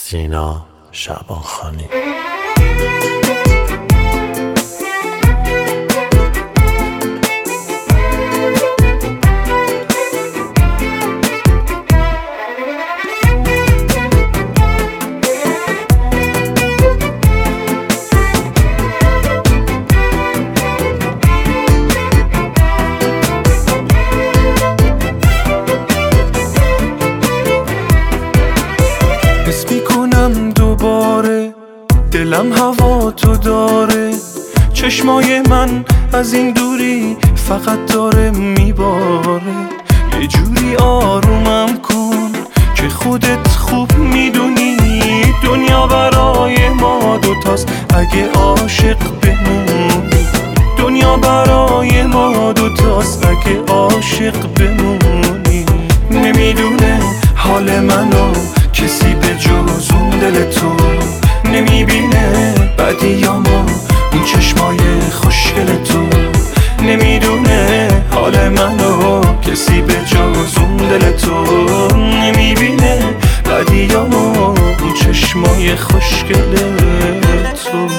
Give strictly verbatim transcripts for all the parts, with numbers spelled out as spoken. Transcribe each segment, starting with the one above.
سینا شعبانخانی. حس میکنم دوباره دلم هوا تو داره، چشمای من از این دوری فقط داره میباره. یه جوری آرومم کن که خودت خوب میدونی دنیا برای ما دوتاست اگه عاشق بمونی. دنیا برای ما دوتاست اگه عاشق بمونی. نمیدونه حال منو کسی به جز اون دل تو، نمیبینه بدیامو اون چشمای خوشگل تو. نمیدونه حال منو کسی به جز اون دل تو، نمیبینه بدیامو اون چشمای خوشگل تو.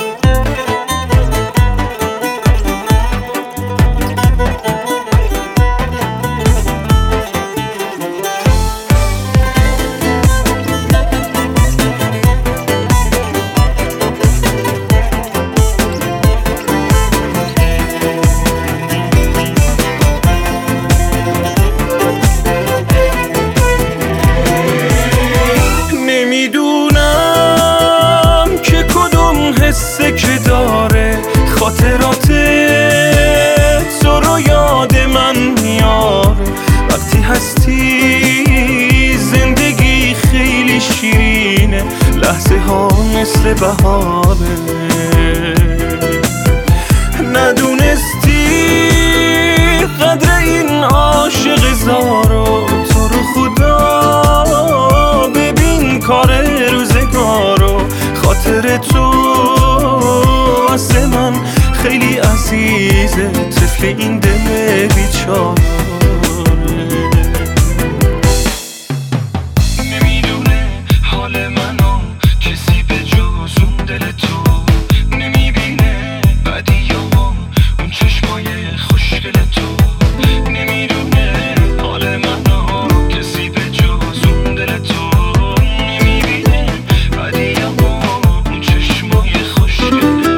که داره خاطرات تو رو یاد من میاره. وقتی هستی زندگی خیلی شیرینه، لحظه ها مثل بهاره. ندونستی قدر این عاشق زارو، تو رو خدا ببین کار روزگارو. خاطر تو واسه من خیلی عزیزه، طفل این دل بیچاره. نمیدونه حال منو کسی به جز اون دل تو، نمیبینه بدیامو اون چشمای خوشگل تو. نمیدونه حال منو کسی به جز اون دل تو، نمیبینه بدیامو اون چشمای خوشگل تو.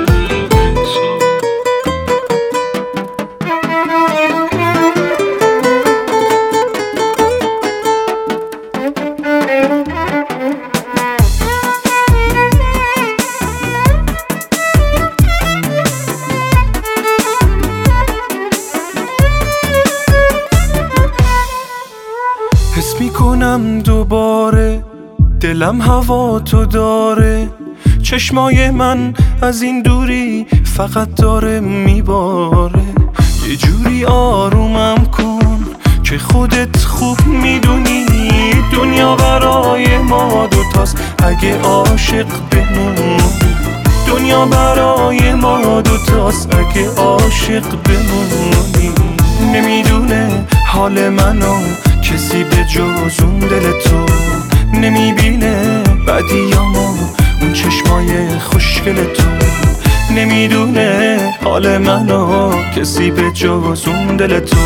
حس میکنم دوباره دلم هوا تو داره، چشمای من از این دوری فقط داره میباره. یه جوری آرومم کن که خودت خوب میدونی دنیا برای ما دوتاست اگه عاشق بمونی. دنیا برای ما دوتاست اگه عاشق بمونی. نمیدونه حال منو کسی به جز اون دل تو، نمیبینه بدیامو اون چشمای خوشگل تو. نمیدونه حال منو کسی به جز اون دل تو،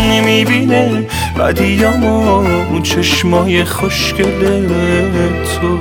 نمیبینه بدیامو اون چشمای خوشگل تو.